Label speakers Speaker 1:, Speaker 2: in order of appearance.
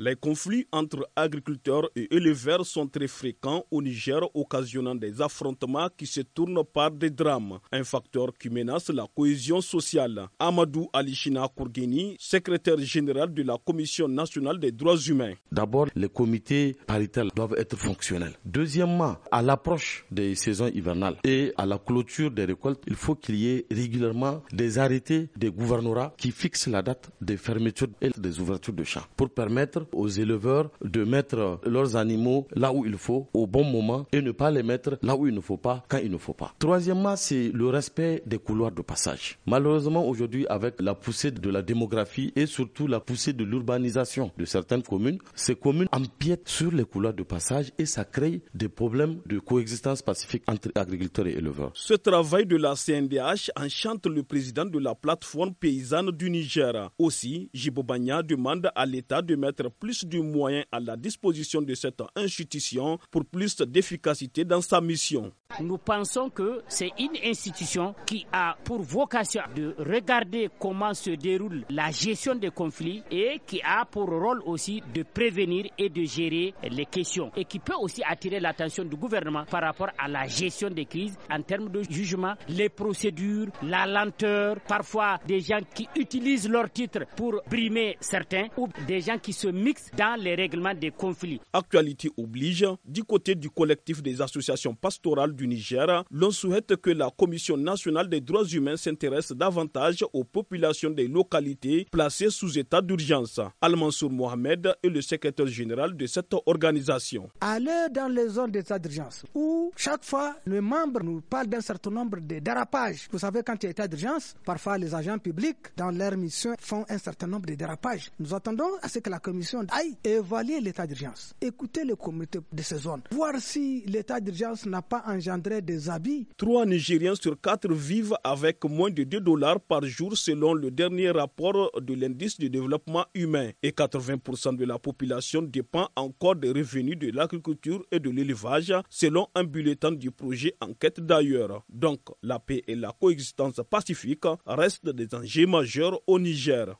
Speaker 1: Les conflits entre agriculteurs et éleveurs sont très fréquents au Niger, occasionnant des affrontements qui se tournent par des drames, un facteur qui menace la cohésion sociale. Amadou Alishina Kourgueni, secrétaire général de la Commission nationale des droits humains.
Speaker 2: D'abord, les comités paritaires doivent être fonctionnels. Deuxièmement, à l'approche des saisons hivernales et à la clôture des récoltes, il faut qu'il y ait régulièrement des arrêtés des gouvernorats qui fixent la date des fermetures et des ouvertures de champs pour permettre aux éleveurs de mettre leurs animaux là où il faut, au bon moment, et ne pas les mettre là où il ne faut pas, quand il ne faut pas. Troisièmement, c'est le respect des couloirs de passage. Malheureusement, aujourd'hui, avec la poussée de la démographie et surtout la poussée de l'urbanisation de certaines communes, ces communes empiètent sur les couloirs de passage et ça crée des problèmes de coexistence pacifique entre agriculteurs et éleveurs.
Speaker 1: Ce travail de la CNDH enchante le président de la plateforme paysanne du Niger. Aussi, Djibo Bagna demande à l'État de mettre plus de moyens à la disposition de cette institution pour plus d'efficacité dans sa mission.
Speaker 3: Nous pensons que c'est une institution qui a pour vocation de regarder comment se déroule la gestion des conflits et qui a pour rôle aussi de prévenir et de gérer les questions et qui peut aussi attirer l'attention du gouvernement par rapport à la gestion des crises en termes de jugement, les procédures, la lenteur, parfois des gens qui utilisent leur titre pour brimer certains ou des gens qui se mixent dans les règlements des conflits.
Speaker 1: Actualité oblige, du côté du collectif des associations pastorales du Niger, l'on souhaite que la Commission nationale des droits humains s'intéresse davantage aux populations des localités placées sous état d'urgence. Al-Mansour Mohamed est le secrétaire général de cette organisation.
Speaker 4: Aller dans les zones d'état d'urgence où chaque fois les membres nous parlent d'un certain nombre de dérapages. Vous savez, quand il y a état d'urgence, parfois les agents publics dans leur mission font un certain nombre de dérapages. Nous attendons à ce que la Commission aille évaluer l'état d'urgence, écouter les comités de ces zones, voir si l'état d'urgence n'a pas engendré des abus.
Speaker 1: 3 Nigériens sur 4 vivent avec moins de $2 par jour selon le dernier rapport de l'indice de développement humain et 80% de la population dépend encore des revenus de l'agriculture et de l'élevage selon un bulletin du projet Enquête d'ailleurs. Donc la paix et la coexistence pacifique restent des enjeux majeurs au Niger.